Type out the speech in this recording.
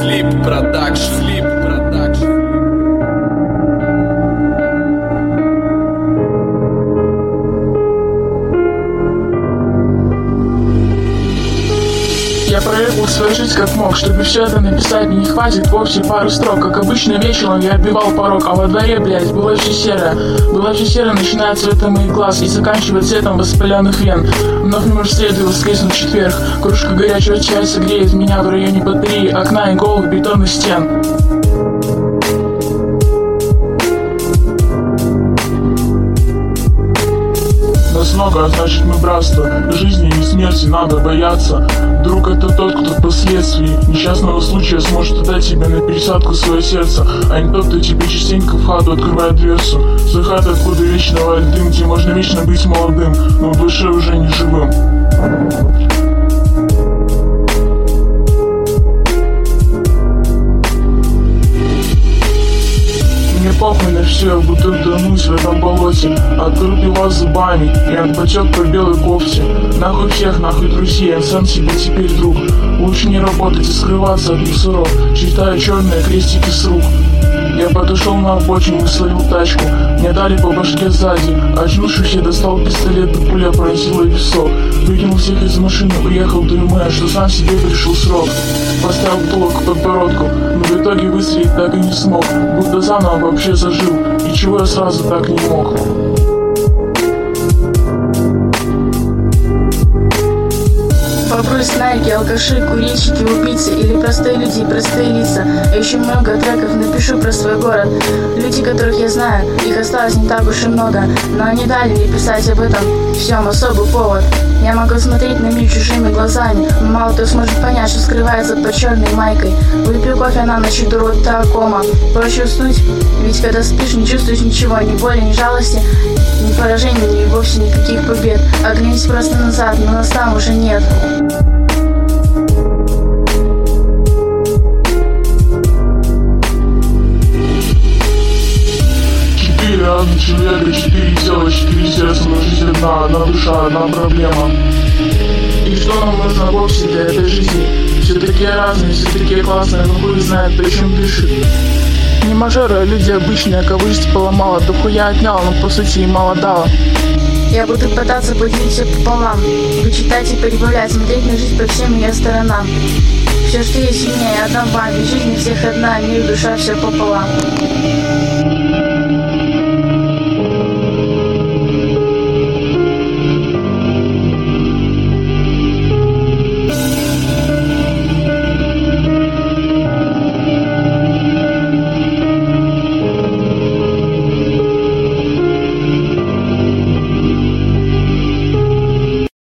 Sleep Production. Sleep Production. Я проехал свою жизнь как мог, чтобы все это написать мне не хватит вовсе пары строк. Как обычно вечером я оббивал порог, а во дворе, блядь, было все серое. Было все серое, начиная от цвета моих глаз и заканчивая цветом воспаленных вен. Вновь мимо среды воскреснул четверг. Кружка горячего чая согреет меня в районе батареи, окна и голых бетонных стен. Нас много, а значит мы братство. Жизни и смерти надо бояться. Друг это тот, кто впоследствии несчастного случая сможет отдать тебе на пересадку свое сердце, а не тот, кто тебе частенько в хату открывает дверцу. С хаты, откуда вечно валит дым, где можно вечно быть молодым, но в душе уже не живым. Мне похуй на все, будто тонусь в этом болоте. Открыл пивас зубами, и он потек по белой кофте. Нахуй всех, нахуй друзей, я сам себе теперь друг. Лучше не работать и скрываться от мусоров, читая черные крестики с рук. Я подошел на обочину и словил тачку. Мне дали по башке сзади. Очнувшись, я достал пистолет, и пуля пронзила висок. Выкинул всех из машины, уехал, думая, что сам себе пришел срок. Поставил дуло к подбородку, но в итоге выстрелить так и не смог. Будто заново вообще зажил, и чего я сразу так не мог. Бобры, снайки, алкаши, курильщики, убийцы или простые люди, простые лица. Я еще много треков напишу про свой город. Люди, которых я знаю, их осталось не так уж и много, но они дали мне писать об этом всем особый повод. Я могу смотреть на мир чужими глазами, но мало кто сможет понять, что скрывается под черной майкой. Выпью кофе на ночь и до рота кома. Проще уснуть, ведь когда спишь, не чувствуешь ничего, ни боли, ни жалости, ни поражений, ни вовсе никаких побед. Оглянись просто назад, но нас там уже нет. Четыре разных человека, четыре тела, четыре сердца, но жизнь одна душа, одна проблема. И что нам нужно вовсе для этой жизни? Все такие разные, все такие классные, но хуй знает, о чем дышит. Не мажоры, а люди обычные, кого жизнь поломала, дохуя отняла, но по сути и мало дала. Я буду пытаться поделить все пополам, вычитать и прибавлять, смотреть на жизнь по всем ее сторонам. Все, что есть в ней, я отдам вам, ведь жизнь у всех одна, мир, душа, все пополам.